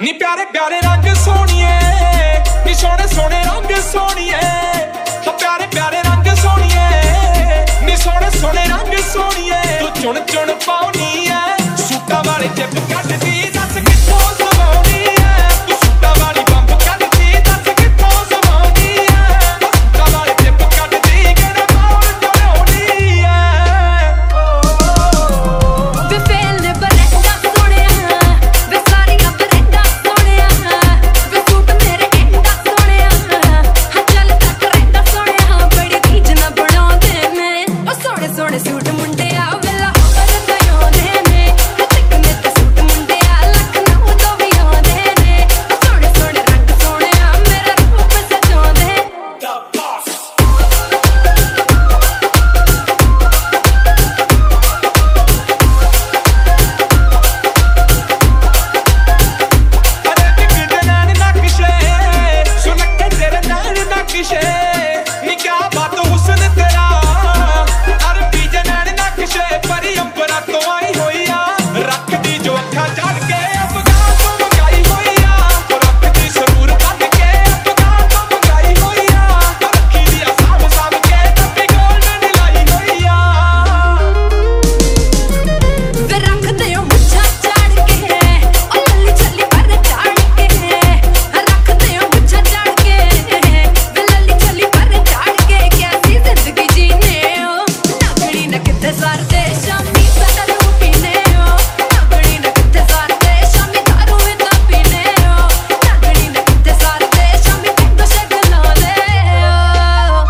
ਨੀ प्यारे प्यारे रंग सोनिए, नी सोने सोने रंग सोनिए, हो प्यारे प्यारे रंग सोनिए, नी सोने सोने रंग सोनिए। तू चुन चुन पाउनी है सूटा वाले जिप कटदी, दस कित्थों सवाउनी है। तू सूटा वाली बंब कटदी, दस कित्थों सवाउनी है। सूटा वाले जिप कटदी, किहड़े बाल चढ़ाउनी है। वे फेल बरेंदा सोहणिया, वे सारियां बरेंदा सोहणिया, वे सूट मेरे एंदा सोहणिया, हां चल तक रहिंदा सोहणिया। बड़ी रीझ ना बनाउंदे ने ओ सोहणे सोहणे सूट मुंडिया, वेला करदा आउंदे ने तिकने ते सूट मुंडिया, लखनऊ तो भी आउंदे ने ओ सोहणे सोहणे रंग सोहणिया, मेरा रूप सजाउंदे। अरे बिगड़े नैन नक्शे, सुनक्के तेरे नैन नक्शे, नी क्या बात हुस्न तेरा। अरे बीजे नैन नक्शे, परी अंबरा तो आई होई आ, रखदी जो अखा चढ़ के अफगान तो मंगाई होई आ। रखदी सरूर बन के अफगान तो मंगाई होई आ, रखी दिया साम साम के तब्बी गोल्ड लाई होई आ। वे रखदे ओ मुच्छां झाड़ के, ओ लल्ली छल्ली पर झाड़ के, रखदे ओ मुच्छां झाड़ के, वे लल्ली छल्ली पर झाड़ के। कैसी जिंदगी जीने हो, नगड़ी न किते सरदे, शामी दारू पीने हो, नगड़ी न किते सरदे, शामी दारू इदां पीने हो, नगड़ी न किते सरदे, शामी पिंड शेक लांदे हो।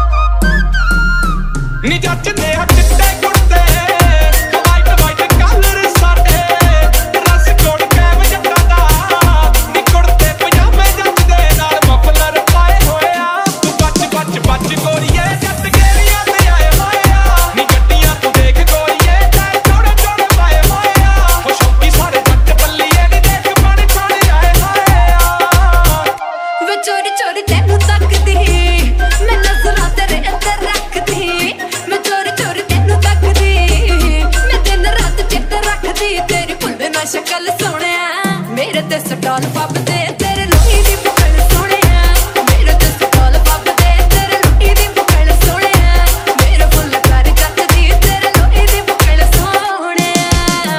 नी जचदे आ चिट्टे कुर्ते, वाइट वाइट कलर साडे, रस कोट कैम जट्टां दा, नी कुर्ते पजामे जचदे नाल मफलर पाए होए आ। तू बच बच बच गोरीए, जट गेरियां ते आए होए आ, नी गड्डियां तू देख गोरीए, तैं चौड़े चौड़े पाए होए आ। ओ शौकी सारे जट बल्लीए, नी देख बण छोड़ आए होए आ। वे चोरी चोरी तेनू तकदी, मैं नजरां तेरे अंदर रखदी, मैं चोरी चोरी तेनू तकदी, मैं दिन रात चित रखदी। तेरी भुल्ल ना शक्ल सोहणिया, मेरे ते स्टॉल पबदे, तेरे लोही दी बुकल सोहणिया, मेरे ते स्टॉल पबदे, तेरे लोही दी बुकल सोहणिया, मेरे फुੱਲ कर जचदी, तेरे लोही दी बुकल सोहणिया।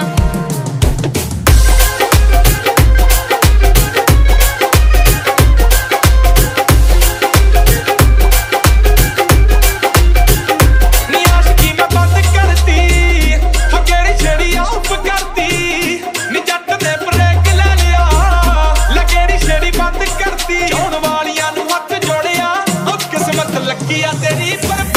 नी आशिकी मैं बंद करती, हो केड़ी छेड़ी ऑफ करती, नी जट ने ब्रेक ले लिया, लगेड़ी छेड़ी बंद करती। चौण वालियां नू हथ जोड़िया, ओ किस्मत लगी आ तेरी पर